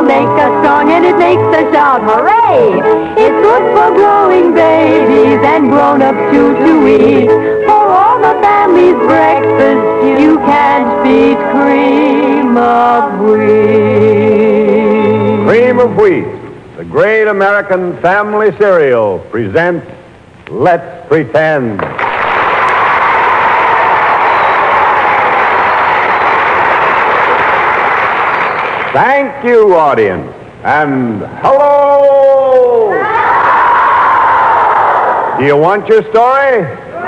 make us strong and it makes us shout, hooray! It's good for growing babies and grown-ups too to eat. For all the family's breakfast, you can't beat cream of wheat. Cream of Wheat, the great American family cereal, presents Let's Pretend. Thank you, audience. And hello! Do you want your story?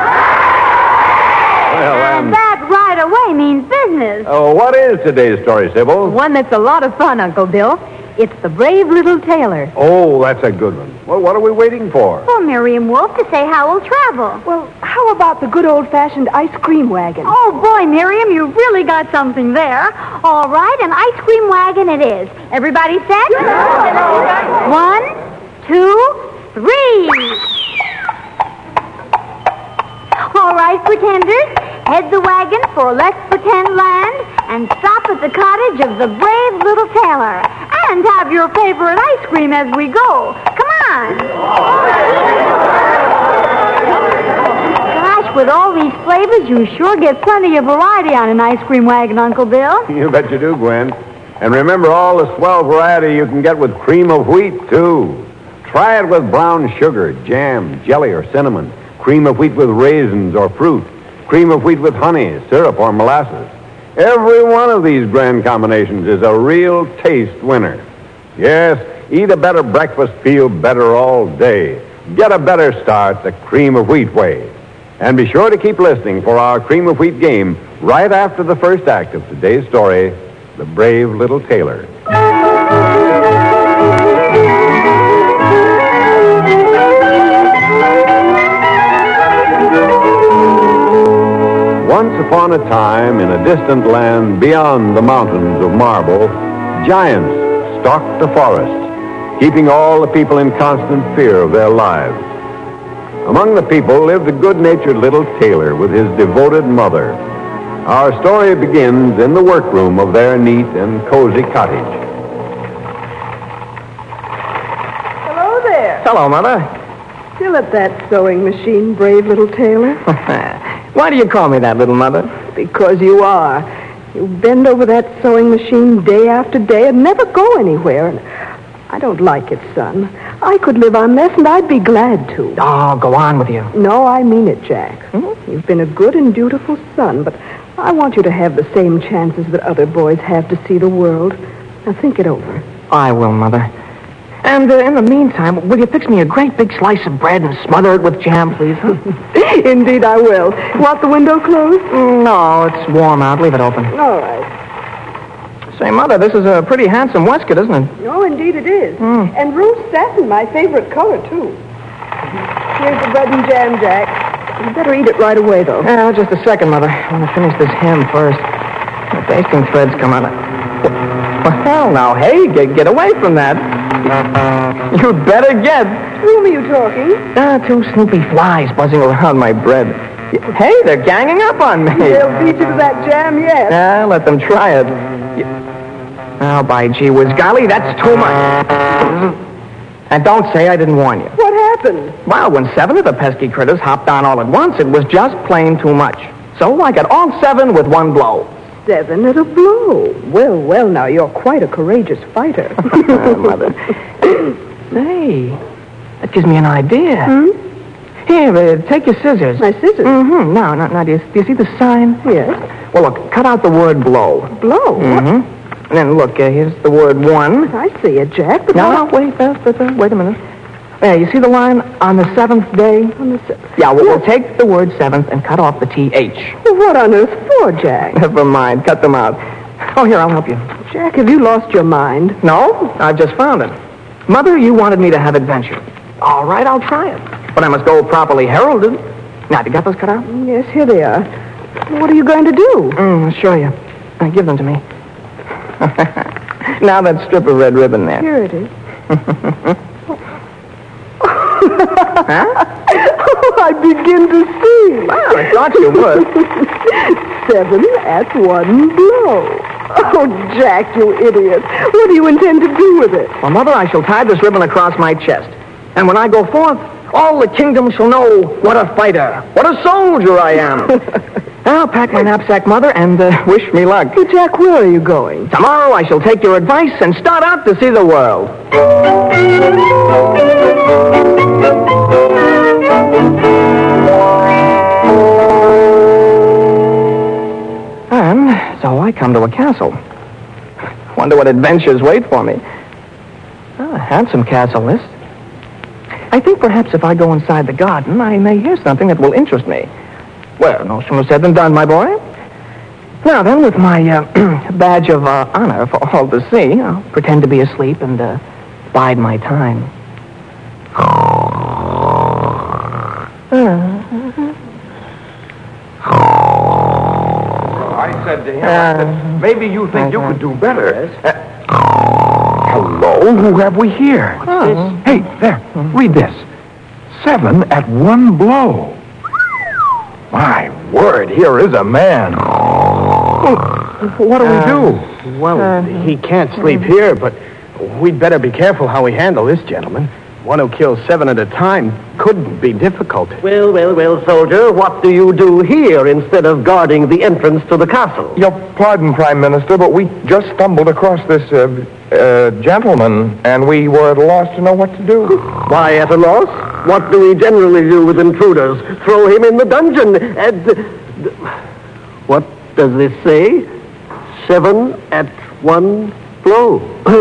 Well, And that right away means business. oh, what is today's story, Sybil? One that's a lot of fun, Uncle Bill. It's The Brave Little Tailor. Oh, that's a good one. Well, what are we waiting for? For Miriam Wolf to say how we'll travel. Well, how about the good old-fashioned ice cream wagon? Oh, boy, Miriam, you've really got something there. All right, an ice cream wagon it is. Everybody set? 1, 2, 3. All right, pretenders, head the wagon for Let's Pretend Land and stop at the cottage of the Brave Little Tailor. And have your favorite ice cream as we go. Come on. Gosh, with all these flavors, you sure get plenty of variety on an ice cream wagon, Uncle Bill. You bet you do, Gwen. And remember all the swell variety you can get with Cream of Wheat, too. Try it with brown sugar, jam, jelly, or cinnamon. Cream of Wheat with raisins or fruit. Cream of Wheat with honey, syrup, or molasses. Every one of these grand combinations is a real taste winner. Yes, eat a better breakfast, feel better all day. Get a better start the Cream of Wheat way. And be sure to keep listening for our Cream of Wheat game right after the first act of today's story, The Brave Little Tailor. Once upon a time, in a distant land beyond the mountains of marble, giants stalked the forests, keeping all the people in constant fear of their lives. Among the people lived a good-natured little tailor with his devoted mother. Our story begins in the workroom of their neat and cozy cottage. Hello there. Hello, Mother. Still at that sewing machine, brave little tailor? Why do you call me that, little mother? Because you are. You bend over that sewing machine day after day and never go anywhere. And I don't like it, son. I could live on less, and I'd be glad to. Oh, go on with you. No, I mean it, Jack. You've been a good and dutiful son, but I want you to have the same chances that other boys have to see the world. Now, think it over. I will, Mother. And in the meantime, will you fix me a great big slice of bread and smother it with jam, please? Huh? Indeed, I will. Want the window closed? No, it's warm out. Leave it open. All right. Say, Mother, this is a pretty handsome waistcoat, isn't it? Oh, indeed it is. And rose satin, my favorite color, too. Here's the bread and jam, Jack. You better eat it right away, though. Yeah, just a second, Mother. I want to finish this hem first. The basting threads come out. Well, now, hey, get away from that. You'd better get. To whom are you talking? 2 snoopy flies buzzing around my bread. Hey, they're ganging up on me. They'll beat you to that jam yet. Yeah, let them try it. Oh, by gee whiz, golly, that's too much. And don't say I didn't warn you. What happened? Well, when 7 of the pesky critters hopped on all at once, it was just plain too much. So I got all 7 with one blow. 7 at a blow. Well, now, you're quite a courageous fighter. Mother. Hey, that gives me an idea. Here, take your scissors. My scissors? Mm-hmm. Now, do you see the sign? Yes. Well, look, cut out the word blow. Blow? Mm-hmm. And then, look, here's the word 1. I see it, Jack. But No, wait a minute. There, you see the line on the 7th day? On the 7th. Yeah, we'll take the word 7th and cut off the TH. Well, what on earth for, Jack? Never mind, cut them out. Oh, here, I'll help you. Jack, have you lost your mind? No, I've just found it. Mother, you wanted me to have adventure. All right, I'll try it. But I must go properly heralded. Now, you got those cut out? Yes, here they are. What are you going to do? I'll show you. Give them to me. Now that strip of red ribbon there. Here it is. Huh? Oh, I begin to see. Well, I thought you would. 7 at 1 blow. Oh, Jack, you idiot. What do you intend to do with it? Well, Mother, I shall tie this ribbon across my chest. And when I go forth, all the kingdom shall know what a fighter, what a soldier I am. I'll pack my knapsack, Mother, and wish me luck. Hey, Jack, where are you going? Tomorrow I shall take your advice and start out to see the world. And so I come to a castle. Wonder what adventures wait for me. A handsome castle, this. I think perhaps if I go inside the garden, I may hear something that will interest me. Well, no sooner said than done, my boy. Now then, with my badge of honor for all to see, I'll pretend to be asleep and bide my time. I said to him, maybe you think you could do better. Hello, who have we here? Hey, there, read this. 7 at one blow. My word, here is a man. What do we do? Well, he can't sleep here, but we'd better be careful how we handle this gentleman. One who kills 7 at a time could be difficult. Well, soldier, what do you do here instead of guarding the entrance to the castle? Your pardon, Prime Minister, but we just stumbled across this gentleman, and we were at a loss to know what to do. Why at a loss? What do we generally do with intruders? Throw him in the dungeon and... What does this say? 7 at one blow.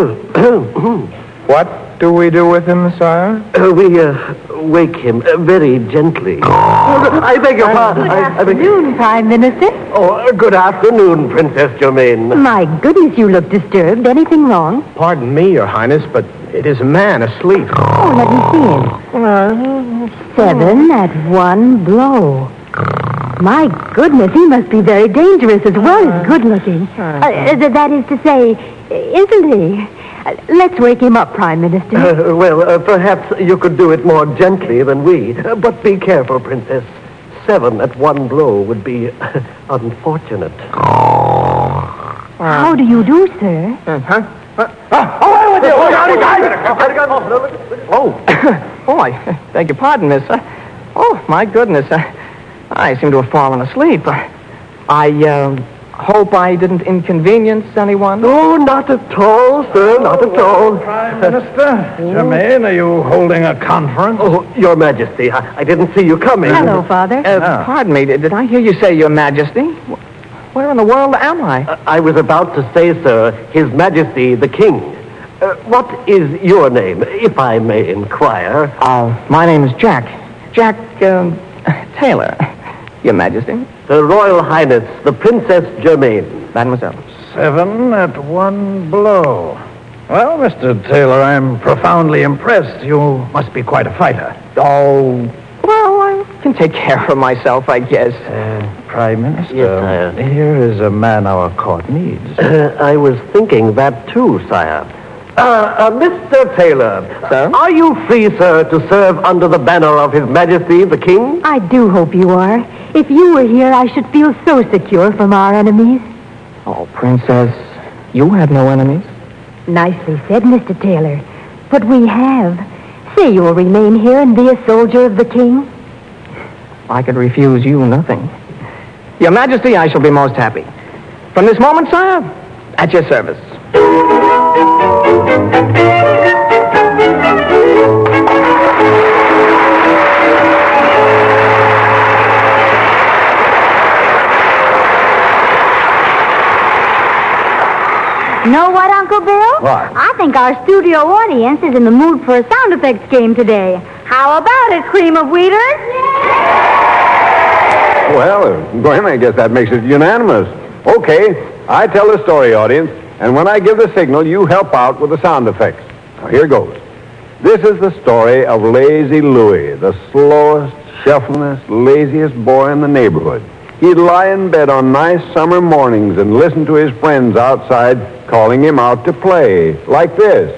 What do we do with him, sire? We wake him very gently. I beg your pardon. Good afternoon, Prime Minister. Oh, good afternoon, Princess Germaine. My goodness, you look disturbed. Anything wrong? Pardon me, Your Highness, but it is a man asleep. Oh, let me see him. 7 at one blow. My goodness, he must be very dangerous as well as good-looking. That is to say, isn't he? Let's wake him up, Prime Minister. Perhaps you could do it more gently than we. But be careful, Princess. 7 at one blow would be unfortunate. How do you do, sir? Away with you! Oh, I beg your pardon, miss. Oh, my goodness. I seem to have fallen asleep. I hope I didn't inconvenience anyone. Oh, not at all, sir, not at all. Prime Minister Germaine, are you holding a conference? Oh, Your Majesty, I didn't see you coming. Hello, Father. Pardon me, did I hear you say, Your Majesty? Where in the world am I? I was about to say, sir, His Majesty the King. What is your name, if I may inquire? My name is Jack. Jack, Taylor, Your Majesty. Her Royal Highness, the Princess Germaine. Mademoiselle. 7 at one blow. Well, Mr. Taylor, I'm profoundly impressed. You must be quite a fighter. Oh, well, I can take care of myself, I guess. Prime Minister, Yes, sire. here is a man our court needs. I was thinking that too, sire. Mr. Taylor, Sir? Are you free, sir, to serve under the banner of His Majesty the King? I do hope you are. If you were here, I should feel so secure from our enemies. Oh, Princess, you have no enemies? Nicely said, Mr. Taylor. But we have. Say you'll remain here and be a soldier of the king. I could refuse you nothing. Your Majesty, I shall be most happy. From this moment, sire, at your service. Know what, Uncle Bill? What? I think our studio audience is in the mood for a sound effects game today. How about it, Cream of Wheaters? Well, Gwen, I guess that makes it unanimous. Okay, I tell the story, audience, and when I give the signal, you help out with the sound effects. Now, here goes. This is the story of Lazy Louie, the slowest, shufflingest, laziest boy in the neighborhood. He'd lie in bed on nice summer mornings and listen to his friends outside calling him out to play, like this.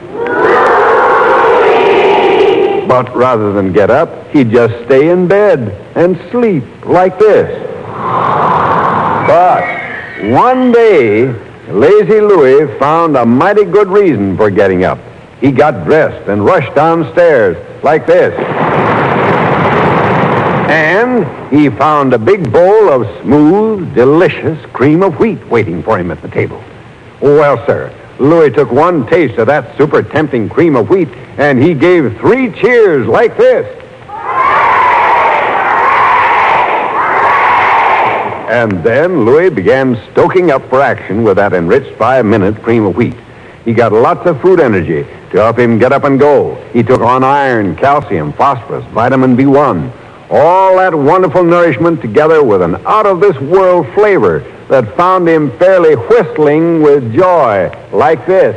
But rather than get up, he'd just stay in bed and sleep, like this. But one day, Lazy Louie found a mighty good reason for getting up. He got dressed and rushed downstairs like this. And he found a big bowl of smooth, delicious cream of wheat waiting for him at the table. Well, sir, Louie took one taste of that super tempting cream of wheat, and he gave 3 cheers like this. And then Louie began stoking up for action with that enriched 5-minute cream of wheat. He got lots of food energy to help him get up and go. He took on iron, calcium, phosphorus, vitamin B1. All that wonderful nourishment together with an out-of-this-world flavor that found him fairly whistling with joy, like this.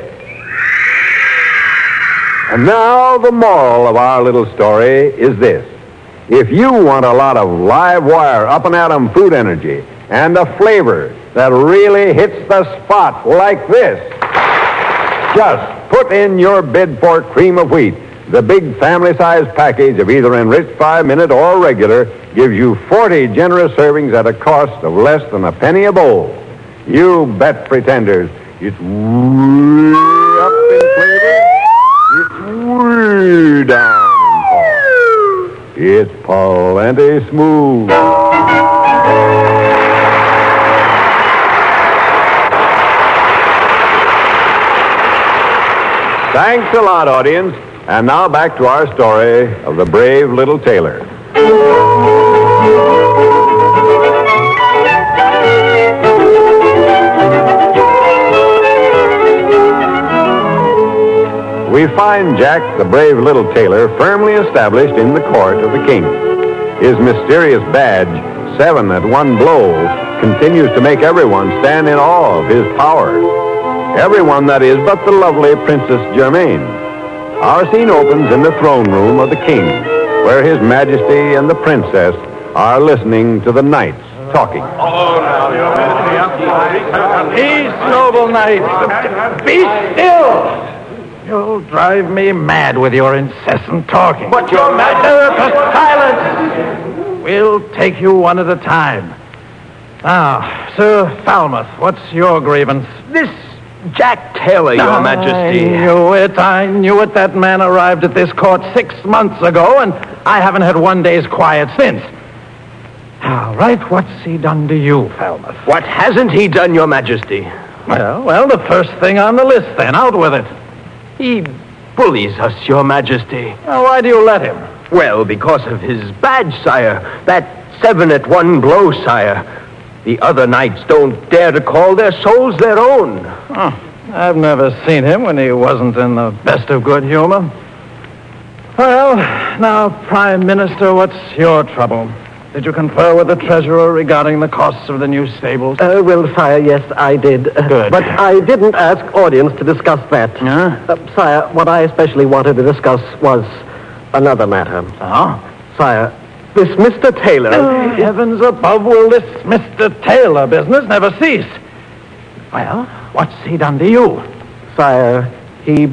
And now the moral of our little story is this. If you want a lot of live wire, up-and-atom food energy and a flavor that really hits the spot like this, just put in your bid for cream of wheat. The big family-sized package of either enriched 5-minute or regular gives you 40 generous servings at a cost of less than a penny a bowl. You bet, pretenders. It's way up in flavor. It's way down in cost. It's plenty smooth. Thanks a lot, audience. And now back to our story of the brave little tailor. We find Jack, the brave little tailor, firmly established in the court of the king. His mysterious badge, 7 at 1 blow, continues to make everyone stand in awe of his power. Everyone, that is, but the lovely Princess Germaine. Our scene opens in the throne room of the king, where His Majesty and the princess are listening to the knights talking. Oh, now, Your Majesty. Peace, noble knights. Be still. You'll drive me mad with your incessant talking. But, Your Majesty, silence. We'll take you one at a time. Now, Sir Falmouth, what's your grievance? This Jack Taylor, Your Majesty. I knew it. That man arrived at this court 6 months ago, and I haven't had one day's quiet since. All right, what's he done to you, Falmouth? What hasn't he done, Your Majesty? Well, the first thing on the list, then. Out with it. He bullies us, Your Majesty. Now, why do you let him? Well, because of his badge, sire. That 7 at 1 blow, sire. The other knights don't dare to call their souls their own. Oh, I've never seen him when he wasn't in the best of good humor. Well, now, Prime Minister, what's your trouble? Did you confer with the treasurer regarding the costs of the new stables? Well, sire, yes, I did. Good. But I didn't ask audience to discuss that. Sire, what I especially wanted to discuss was another matter. Oh? Sire, this Mr. Taylor... Oh, heavens above, will this Mr. Taylor business never cease? Well, what's he done to you? Sire, he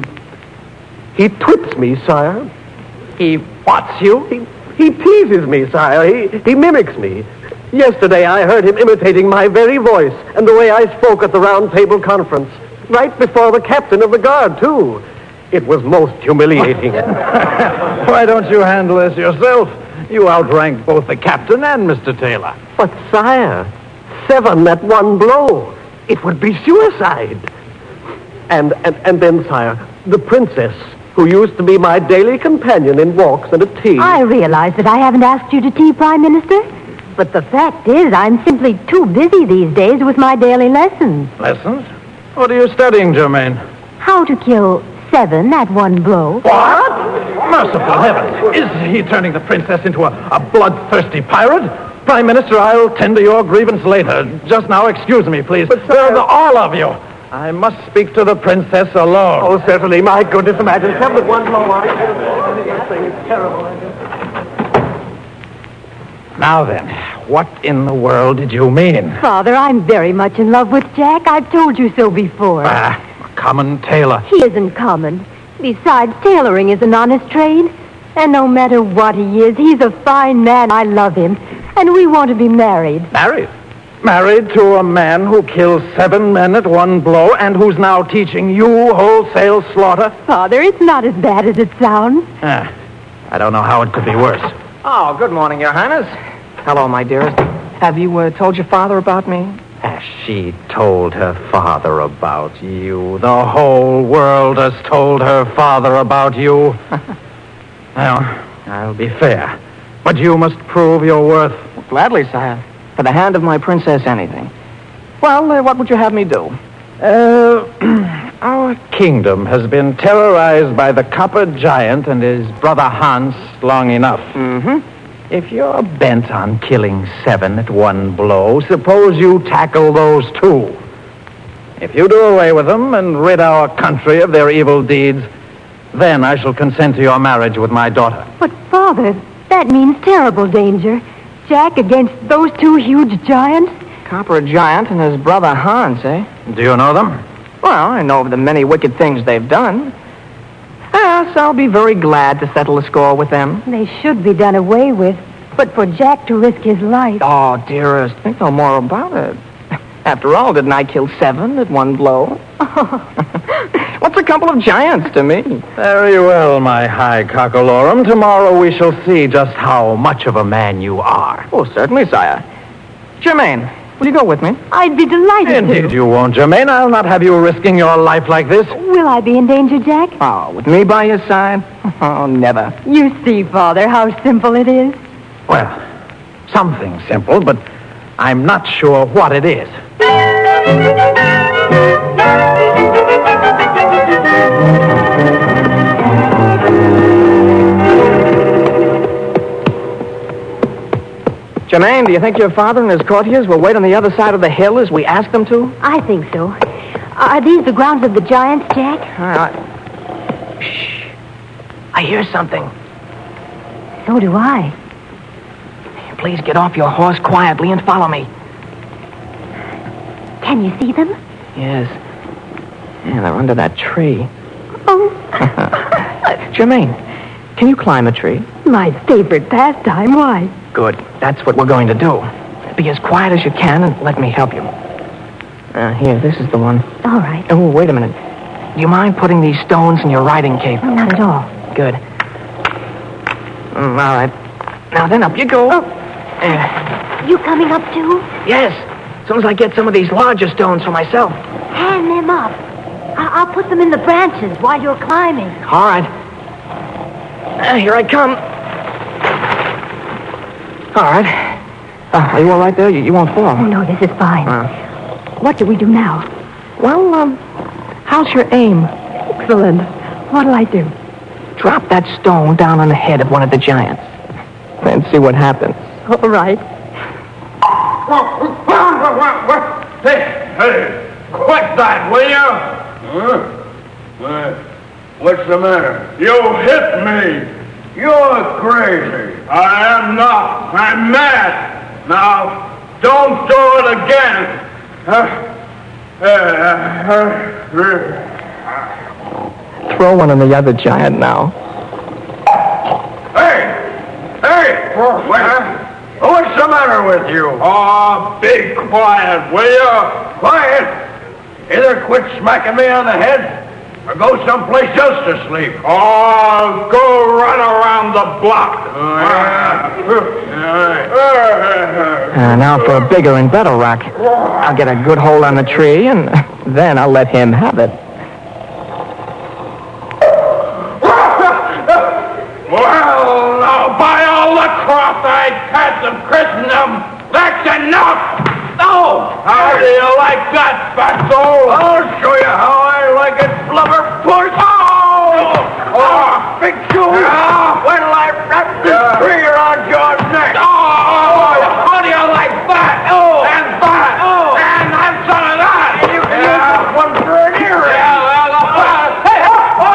twits me, sire. He whats you? He teases me, sire. He mimics me. Yesterday I heard him imitating my very voice and the way I spoke at the round table conference. Right before the captain of the guard, too. It was most humiliating. Why don't you handle this yourself? You outranked both the captain and Mr. Taylor. But, sire, 7 at 1 blow. It would be suicide. And then, sire, the princess, who used to be my daily companion in walks and at tea. I realize that I haven't asked you to tea, Prime Minister. But the fact is, I'm simply too busy these days with my daily lessons. Lessons? What are you studying, Germaine? How to kill 7 at 1 blow. What? Merciful heavens. Is he turning the princess into a bloodthirsty pirate? Prime Minister, I'll tend to your grievance later. Just now, excuse me, please. But, sir... all of you. I must speak to the princess alone. Oh, certainly. My goodness, imagine 7 at 1 blow. This thing is terrible. Now then, what in the world did you mean? Father, I'm very much in love with Jack. I've told you so before. A common tailor. He isn't common. Besides, tailoring is an honest trade. And no matter what he is, he's a fine man. I love him. And we want to be married. Married? Married to a man who killed 7 men at one blow and who's now teaching you wholesale slaughter? Father, it's not as bad as it sounds. I don't know how it could be worse. Oh, good morning, Your Highness. Hello, my dearest. Have you told your father about me? She told her father about you. The whole world has told her father about you. Well, I'll be fair. But you must prove your worth. Gladly, sire. For the hand of my princess, anything. Well, what would you have me do? Our kingdom has been terrorized by the Copper Giant and his brother Hans long enough. Mm-hmm. If you're bent on killing 7 at one blow, suppose you tackle those 2. If you do away with them and rid our country of their evil deeds, then I shall consent to your marriage with my daughter. But, Father, that means terrible danger. Jack against those 2 huge giants? Copper Giant and his brother Hans, eh? Do you know them? Well, I know of the many wicked things they've done. Yes, I'll be very glad to settle the score with them. They should be done away with. But for Jack to risk his life... Oh, dearest, think no more about it. After all, didn't I kill 7 at one blow? What's a couple of giants to me? Very well, my high cockalorum. Tomorrow we shall see just how much of a man you are. Oh, certainly, sire. Germaine, will you go with me? I'd be delighted to. Indeed you won't, Germaine. I'll not have you risking your life like this. Will I be in danger, Jack? Oh, with me by your side? Oh, never. You see, Father, how simple it is. Well, something simple, but I'm not sure what it is. Germaine, do you think your father and his courtiers will wait on the other side of the hill as we asked them to? I think so. Are these the grounds of the giants, Jack? Shh. I hear something. So do I. Please get off your horse quietly and follow me. Can you see them? Yes. Yeah, they're under that tree. Oh. Germaine, can you climb a tree? My favorite pastime. Why? Good. That's what we're going to do. Be as quiet as you can and let me help you. Here, this is the one. All right. Oh, wait a minute. Do you mind putting these stones in your riding cape? Not at all. Good. All right. Now then, up you go. Oh. You coming up, too? Yes. As soon as I get some of these larger stones for myself. Hand them up. I'll put them in the branches while you're climbing. All right. Here I come. All right. Are you all right there? You won't fall. Oh, no, this is fine. What do we do now? Well, how's your aim? Excellent. What'll I do? Drop that stone down on the head of one of the giants. And see what happens. All right. Hey, quit that, will you? What's the matter? You hit me. You're crazy. I am not. I'm mad. Now, don't do it again. Throw one on the other giant now. Hey! What's the matter with you? Oh, be quiet, will you? Quiet! Either quit smacking me on the head or go someplace else to sleep. Oh, go run around the block. Now for a bigger and better rock. I'll get a good hold on the tree, and then I'll let him have it. Well, now, by all the cross-eyed cats of Christendom, that's enough! Oh! How do you like that, fatso? I'll show you how I like it, blubber push! Oh! Oh! Big shoe! When will I wrap this tree around your neck? Oh! How do you like that? Oh! And that! Oh! And have some of that! You can use this one for an earring! Yeah, well, hey!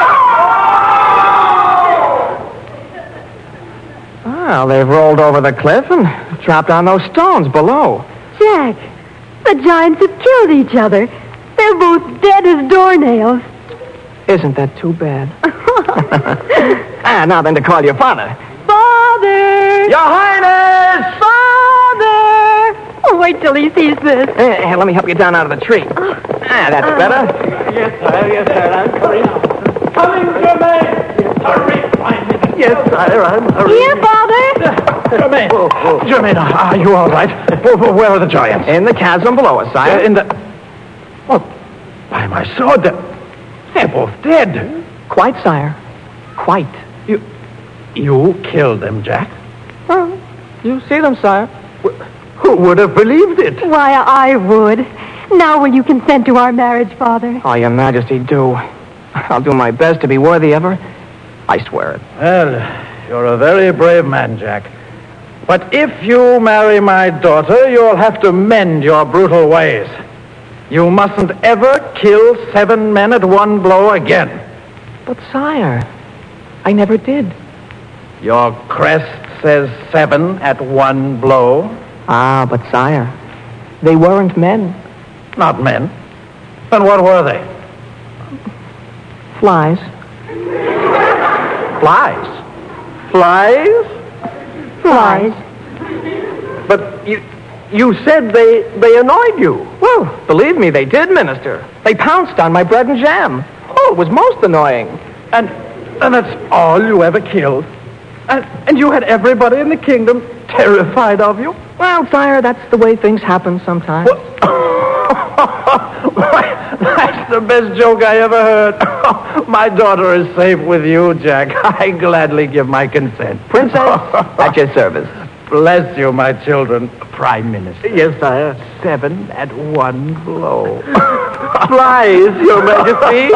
Well, they've rolled over the cliff and dropped on those stones below. Jack, the giants have killed each other. They're both dead as doornails. Isn't that too bad? Now then to call your father. Father! Your Highness! Father! Wait till he sees this. Hey, let me help you down out of the tree. That's better. Yes, sir, I'm hurrying. Coming, Germaine! Hurry, Prime Minister! Yes, sir, I'm hurrying. Here, Father. Germaine! Germaine, are you all right? Where are the giants? In the chasm below us, sire. In the... Oh, by my sword, they're both dead. Quite, sire. Quite. You killed them, Jack? Oh, you see them, sire. Who would have believed it? Why, I would. Now will you consent to our marriage, Father? Oh, your majesty, do. I'll do my best to be worthy of her. I swear it. Well, you're a very brave man, Jack. But if you marry my daughter, you'll have to mend your brutal ways. You mustn't ever kill 7 men at one blow again. But, sire, I never did. Your crest says 7 at one blow. Ah, but, sire, they weren't men. Not men. Then what were they? Flies. Flies. Flies? Flies. But you said they annoyed you. Well, believe me, they did, Minister. They pounced on my bread and jam. Oh, it was most annoying. And that's all you ever killed? And you had everybody in the kingdom terrified of you? Well, sire, that's the way things happen sometimes. That's the best joke I ever heard. My daughter is safe with you, Jack. I gladly give my consent. Princess, at your service. Bless you, my children. Prime Minister. Yes, sire. 7 at one blow. Flies, Your Majesty.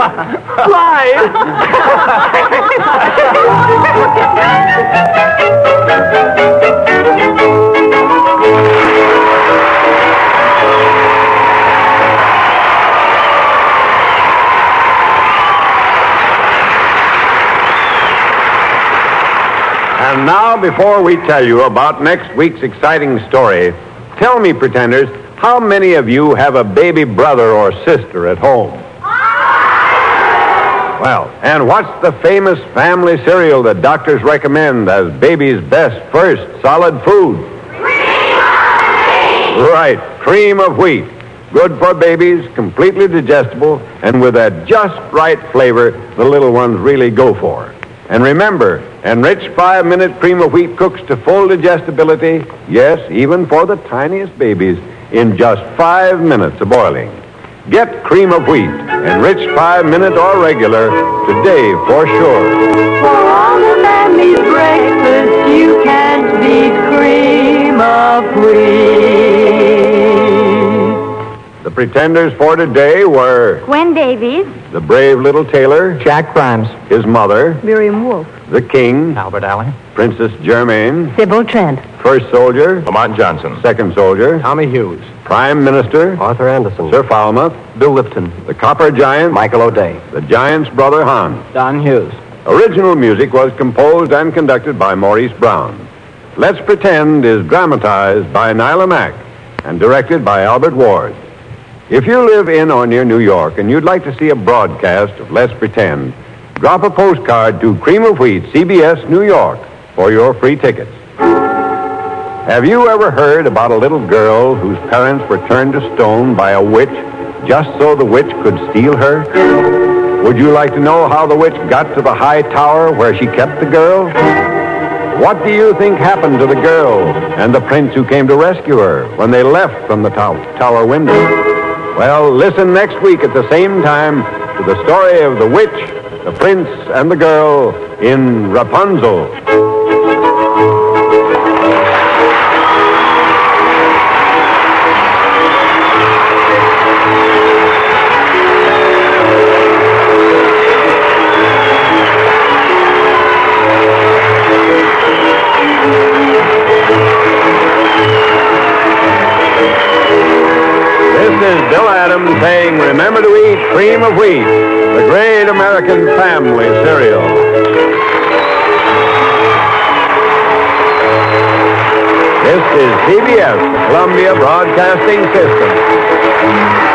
And now, before we tell you about next week's exciting story, tell me, pretenders, how many of you have a baby brother or sister at home? Well, and what's the famous family cereal that doctors recommend as baby's best first solid food? Right, cream of wheat. Good for babies, completely digestible, and with that just right flavor the little ones really go for. And remember, enriched 5-minute cream of wheat cooks to full digestibility, yes, even for the tiniest babies, in just 5 minutes of boiling. Get cream of wheat, enriched 5-minute or regular, today for sure. For all the family's breakfast, you can't beat cream of wheat. The pretenders for today were Gwen Davies. the brave little tailor, Jack Grimes. his mother, Miriam Wolfe. the king, Albert Allen. Princess Germaine, Sybil Trent. first soldier, Lamont Johnson. second soldier, Tommy Hughes. prime minister, Arthur Anderson. Sir Falmouth, Bill Lipton. the copper giant, Michael O'Day. the giant's brother Hans. Don Hughes. Original music was composed and conducted by Maurice Brown. Let's Pretend is dramatized by Nyla Mack and directed by Albert Ward. If you live in or near New York and you'd like to see a broadcast of Let's Pretend, drop a postcard to Cream of Wheat, CBS, New York, for your free tickets. Have you ever heard about a little girl whose parents were turned to stone by a witch just so the witch could steal her? Would you like to know how the witch got to the high tower where she kept the girl? What do you think happened to the girl and the prince who came to rescue her when they left from the tower window? Well, listen next week at the same time to the story of the witch, the prince, and the girl in Rapunzel. Bill Adams saying, remember to eat Cream of Wheat, the great American family cereal. This is CBS, the Columbia Broadcasting System.